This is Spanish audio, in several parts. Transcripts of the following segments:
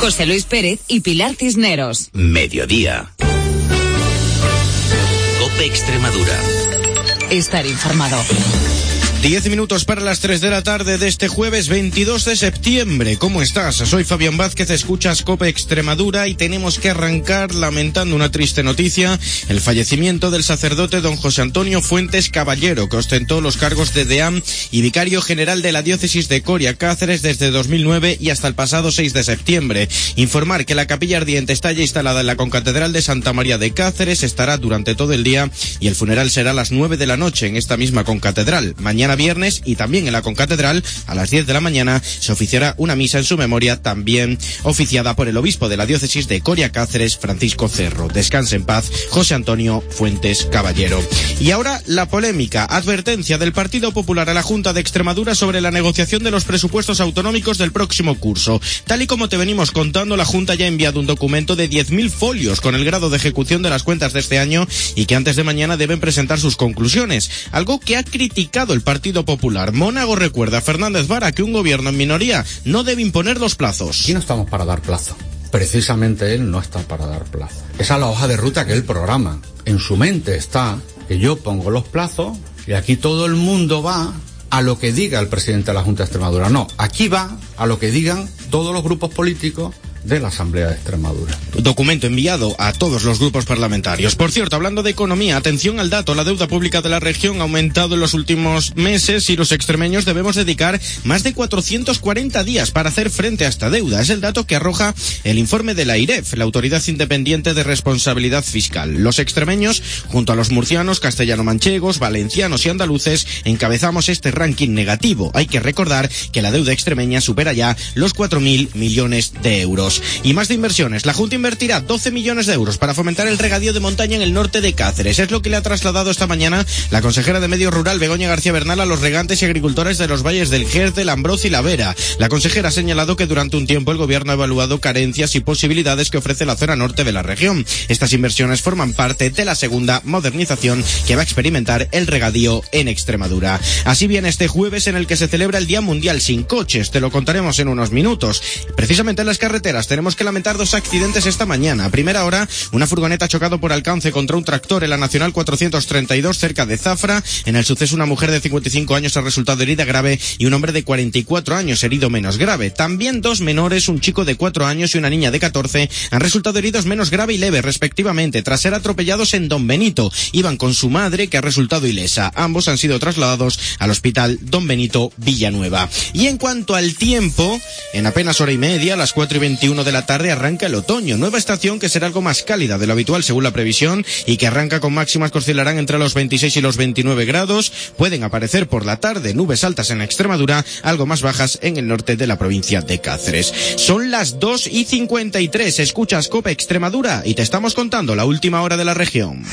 José Luis Pérez y Pilar Cisneros. Mediodía. COPE Extremadura. Estar informado. 10 minutos para las 3 de la tarde de este jueves 22 de septiembre. ¿Cómo estás? Soy Fabián Vázquez, escuchas COPE Extremadura y tenemos que arrancar lamentando una triste noticia: el fallecimiento del sacerdote don José Antonio Fuentes Caballero, que ostentó los cargos de deán y vicario general de la diócesis de Coria Cáceres desde 2009 y hasta el pasado 6 de septiembre. Informar que la capilla ardiente está ya instalada en la concatedral de Santa María de Cáceres, estará durante todo el día y el funeral será a las 9 de la noche en esta misma concatedral. Mañana viernes y también en la concatedral a las 10 de la mañana se oficiará una misa en su memoria, también oficiada por el obispo de la diócesis de Coria Cáceres, Francisco Cerro. Descanse en paz José Antonio Fuentes Caballero. Y ahora la polémica. Advertencia del Partido Popular a la Junta de Extremadura sobre la negociación de los presupuestos autonómicos del próximo curso. Tal y como te venimos contando, la Junta ya ha enviado un documento de 10.000 folios con el grado de ejecución de las cuentas de este año y que antes de mañana deben presentar sus conclusiones. Algo que ha criticado el Partido Popular. Mónago recuerda a Fernández Vara que un gobierno en minoría no debe imponer los plazos. Aquí no estamos para dar plazo. Precisamente él no está para dar plazo. Esa es la hoja de ruta que él programa. En su mente está que yo pongo los plazos y aquí todo el mundo va a lo que diga el presidente de la Junta de Extremadura. No, aquí va a lo que digan todos los grupos políticos de la Asamblea de Extremadura. Documento enviado a todos los grupos parlamentarios. Por cierto, hablando de economía, atención al dato: la deuda pública de la región ha aumentado en los últimos meses y los extremeños debemos dedicar más de 440 días para hacer frente a esta deuda. Es el dato que arroja el informe de la AIREF, la Autoridad Independiente de Responsabilidad Fiscal. Los extremeños, junto a los murcianos, castellano-manchegos, valencianos y andaluces, encabezamos este ranking negativo. Hay que recordar que la deuda extremeña supera ya los 4.000 millones de euros. Y más de inversiones. La Junta invertirá 12 millones de euros para fomentar el regadío de montaña en el norte de Cáceres. Es lo que le ha trasladado esta mañana la consejera de Medio Rural, Begoña García Bernal, a los regantes y agricultores de los valles del Gers, del Ambroz y la Vera. La consejera ha señalado que durante un tiempo el gobierno ha evaluado carencias y posibilidades que ofrece la zona norte de la región. Estas inversiones forman parte de la segunda modernización que va a experimentar el regadío en Extremadura. Así viene este jueves, en el que se celebra el Día Mundial sin Coches. Te lo contaremos en unos minutos. Precisamente en las carreteras tenemos que lamentar dos accidentes esta mañana. A primera hora, una furgoneta ha chocado por alcance contra un tractor en la Nacional 432 cerca de Zafra. En el suceso, una mujer de 55 años ha resultado herida grave y un hombre de 44 años herido menos grave. También dos menores, un chico de 4 años y una niña de 14, han resultado heridos menos grave y leve, respectivamente, tras ser atropellados en Don Benito. Iban con su madre, que ha resultado ilesa. Ambos han sido trasladados al Hospital Don Benito Villanueva. Y en cuanto al tiempo, en apenas hora y media, a las 4:21 de la tarde, arranca el otoño. Nueva estación que será algo más cálida de lo habitual según la previsión y que arranca con máximas que oscilarán entre los 26 y los 29 grados. Pueden aparecer por la tarde nubes altas en Extremadura, algo más bajas en el norte de la provincia de Cáceres. Son las 2:53. Escuchas COPE Extremadura y te estamos contando la última hora de la región.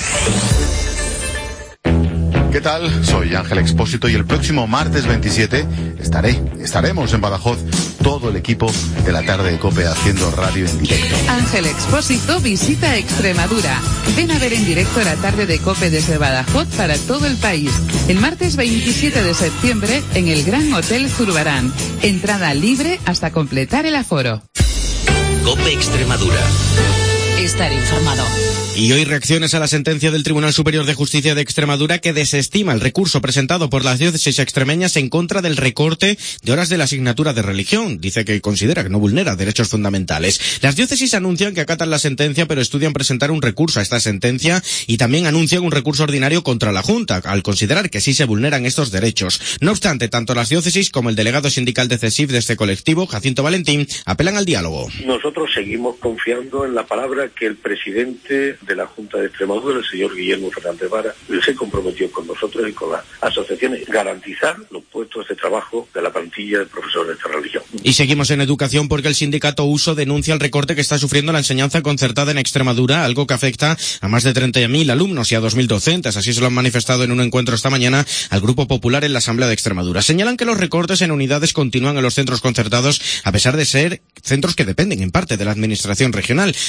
¿Qué tal? Soy Ángel Expósito y el próximo martes 27 estaremos en Badajoz, todo el equipo de la tarde de COPE haciendo radio en directo. Ángel Expósito visita Extremadura. Ven a ver en directo la tarde de COPE desde Badajoz para todo el país. El martes 27 de septiembre en el Gran Hotel Zurbarán. Entrada libre hasta completar el aforo. COPE Extremadura. Estar informado. Y hoy reacciones a la sentencia del Tribunal Superior de Justicia de Extremadura, que desestima el recurso presentado por las diócesis extremeñas en contra del recorte de horas de la asignatura de religión. Dice que considera que no vulnera derechos fundamentales. Las diócesis anuncian que acatan la sentencia, pero estudian presentar un recurso a esta sentencia y también anuncian un recurso ordinario contra la Junta, al considerar que sí se vulneran estos derechos. No obstante, tanto las diócesis como el delegado sindical de CESIF de este colectivo, Jacinto Valentín, apelan al diálogo. Nosotros seguimos confiando en la palabra que el presidente de la Junta de Extremadura, el señor Guillermo Fernández Vara, se comprometió con nosotros y con las asociaciones garantizar los puestos de trabajo de la plantilla de profesores de esta religión. Y seguimos en educación porque el sindicato USO denuncia el recorte que está sufriendo la enseñanza concertada en Extremadura, algo que afecta a más de 30.000 alumnos y a 2.000 docentes. Así se lo han manifestado en un encuentro esta mañana al Grupo Popular en la Asamblea de Extremadura. Señalan que los recortes en unidades continúan en los centros concertados, a pesar de ser centros que dependen en parte de la administración regional. Tanto PP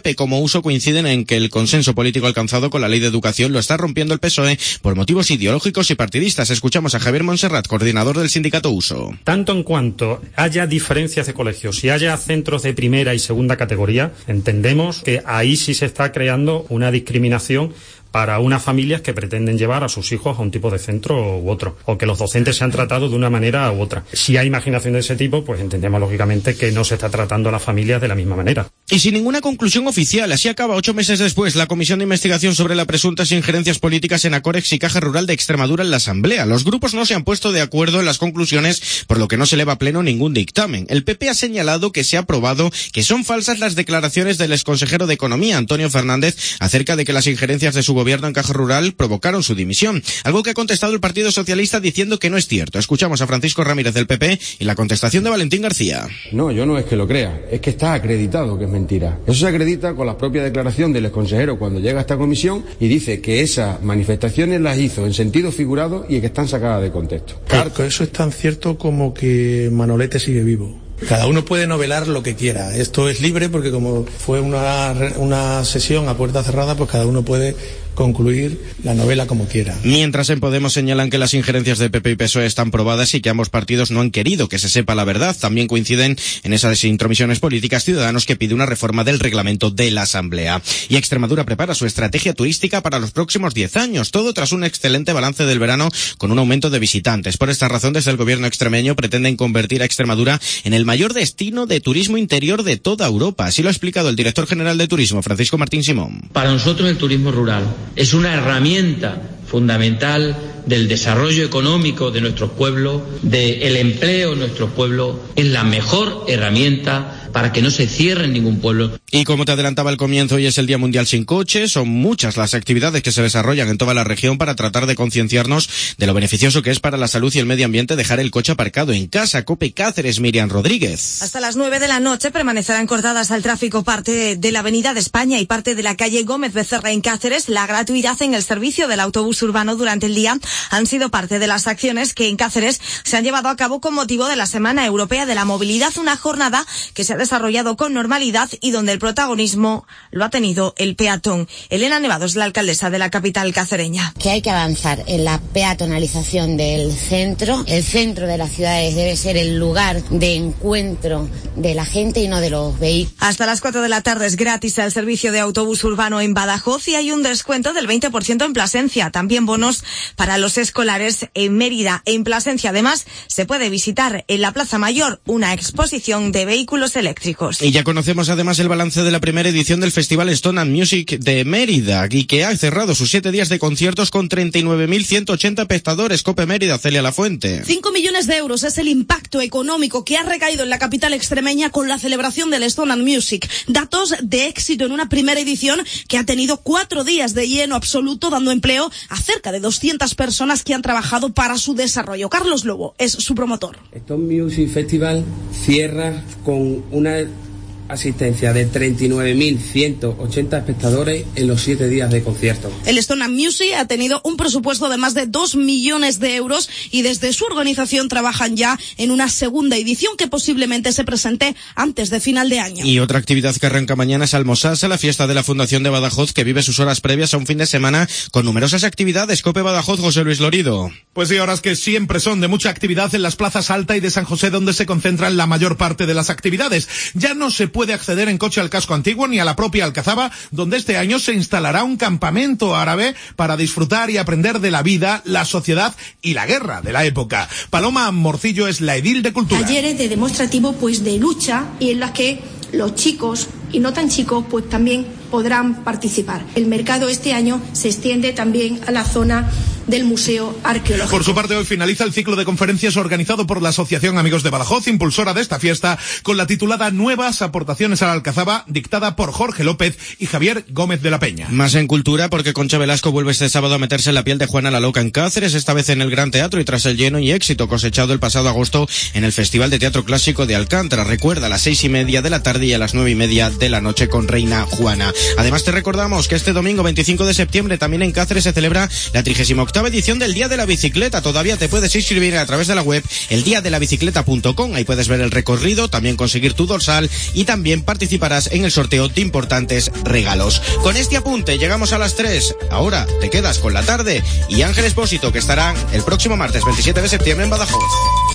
PP como Uso coinciden en que el consenso político alcanzado con la ley de educación lo está rompiendo el PSOE por motivos ideológicos y partidistas. Escuchamos a Javier Montserrat, coordinador del sindicato Uso. Tanto en cuanto haya diferencias de colegios y haya centros de primera y segunda categoría, entendemos que ahí sí se está creando una discriminación para unas familias que pretenden llevar a sus hijos a un tipo de centro u otro, o que los docentes se han tratado de una manera u otra. Si hay imaginación de ese tipo, pues entendemos lógicamente que no se está tratando a las familias de la misma manera. Y sin ninguna conclusión oficial, así acaba 8 meses después la comisión de investigación sobre las presuntas injerencias políticas en Acorex y Caja Rural de Extremadura en la Asamblea. Los grupos no se han puesto de acuerdo en las conclusiones, por lo que no se eleva a pleno ningún dictamen. El PP ha señalado que se ha probado que son falsas las declaraciones del exconsejero de Economía, Antonio Fernández, acerca de que las injerencias de su gobierno en Caja Rural provocaron su dimisión, algo que ha contestado el Partido Socialista diciendo que no es cierto. Escuchamos a Francisco Ramírez del PP y la contestación de Valentín García. No, yo no es que lo crea, es que está acreditado que es mentira. Eso se acredita con la propia declaración del exconsejero cuando llega a esta comisión y dice que esas manifestaciones las hizo en sentido figurado y que están sacadas de contexto. Claro, eso es tan cierto como que Manolete sigue vivo. Cada uno puede novelar lo que quiera. Esto es libre porque como fue una sesión a puerta cerrada, pues cada uno puede concluir la novela como quiera. Mientras en Podemos señalan que las injerencias de PP y PSOE están probadas y que ambos partidos no han querido que se sepa la verdad. También coinciden en esas intromisiones políticas Ciudadanos, que pide una reforma del reglamento de la Asamblea. Y Extremadura prepara su estrategia turística para los próximos 10 años, todo tras un excelente balance del verano con un aumento de visitantes. Por esta razón, desde el gobierno extremeño pretenden convertir a Extremadura en el mayor destino de turismo interior de toda Europa. Así lo ha explicado el director general de Turismo, Francisco Martín Simón. Para nosotros el turismo rural es una herramienta fundamental del desarrollo económico de nuestros pueblos, del empleo en nuestros pueblos. Es la mejor herramienta para que no se cierre en ningún pueblo. Y como te adelantaba al comienzo, hoy es el Día Mundial Sin Coche. Son muchas las actividades que se desarrollan en toda la región para tratar de concienciarnos de lo beneficioso que es para la salud y el medio ambiente dejar el coche aparcado en casa. COPE Cáceres, Miriam Rodríguez. Hasta las 9 de la noche permanecerán cortadas al tráfico parte de la Avenida de España y parte de la calle Gómez Becerra en Cáceres. La gratuidad en el servicio del autobús urbano durante el día han sido parte de las acciones que en Cáceres se han llevado a cabo con motivo de la Semana Europea de la Movilidad, una jornada que se ha desarrollado con normalidad y donde el protagonismo lo ha tenido el peatón. Elena Nevados, la alcaldesa de la capital cacereña. Que hay que avanzar en la peatonalización del centro. El centro de las ciudades debe ser el lugar de encuentro de la gente y no de los vehículos. Hasta las 4 de la tarde es gratis el servicio de autobús urbano en Badajoz y hay un descuento del 20% en Plasencia. También bonos para los escolares en Mérida. En Plasencia, además, se puede visitar en la Plaza Mayor una exposición de vehículos eléctricos. Y ya conocemos además el balance de la primera edición del Festival Stone and Music de Mérida y que ha cerrado sus 7 días de conciertos con 39.180 espectadores. COPE Mérida, Celia Lafuente. 5 millones de euros es el impacto económico que ha recaído en la capital extremeña con la celebración del Stone and Music. Datos de éxito en una primera edición que ha tenido 4 días de lleno absoluto, dando empleo a cerca de 200 personas que han trabajado para su desarrollo. Carlos Lobo es su promotor. Stone Music Festival cierra con una asistencia de 39.180 espectadores en los 7 días de concierto. El Stone and Music ha tenido un presupuesto de más de 2 millones de euros y desde su organización trabajan ya en una segunda edición que posiblemente se presente antes de final de año. Y otra actividad que arranca mañana es Almosasa, la fiesta de la Fundación de Badajoz, que vive sus horas previas a un fin de semana con numerosas actividades. COPE Badajoz, José Luis Lorido. Pues sí, horas que siempre son de mucha actividad en las plazas Alta y de San José, donde se concentran la mayor parte de las actividades. Ya no se puede acceder en coche al casco antiguo ni a la propia Alcazaba, donde este año se instalará un campamento árabe para disfrutar y aprender de la vida, la sociedad y la guerra de la época. Paloma Morcillo es la edil de Cultura. Talleres de demostrativo, pues de lucha, y en las que los chicos y no tan chicos pues también podrán participar. El mercado este año se extiende también a la zona del Museo Arqueológico. Por su parte, hoy finaliza el ciclo de conferencias organizado por la Asociación Amigos de Badajoz, impulsora de esta fiesta, con la titulada Nuevas aportaciones a la Alcazaba, dictada por Jorge López y Javier Gómez de la Peña. Más en cultura, porque Concha Velasco vuelve este sábado a meterse en la piel de Juana la Loca en Cáceres, esta vez en el Gran Teatro y tras el lleno y éxito cosechado el pasado agosto en el Festival de Teatro Clásico de Alcántara. Recuerda, a las 6:30 de la tarde y a las 9:30 de la noche con Reina Juana. Además, te recordamos que este domingo 25 de septiembre también en Cáceres se celebra la 38ª 8ª edición del Día de la Bicicleta. Todavía te puedes inscribir a través de la web eldiadelabicicleta.com. Ahí puedes ver el recorrido, también conseguir tu dorsal y también participarás en el sorteo de importantes regalos. Con este apunte llegamos a las 3. Ahora te quedas con La Tarde y Ángel Expósito, que estarán el próximo martes 27 de septiembre en Badajoz.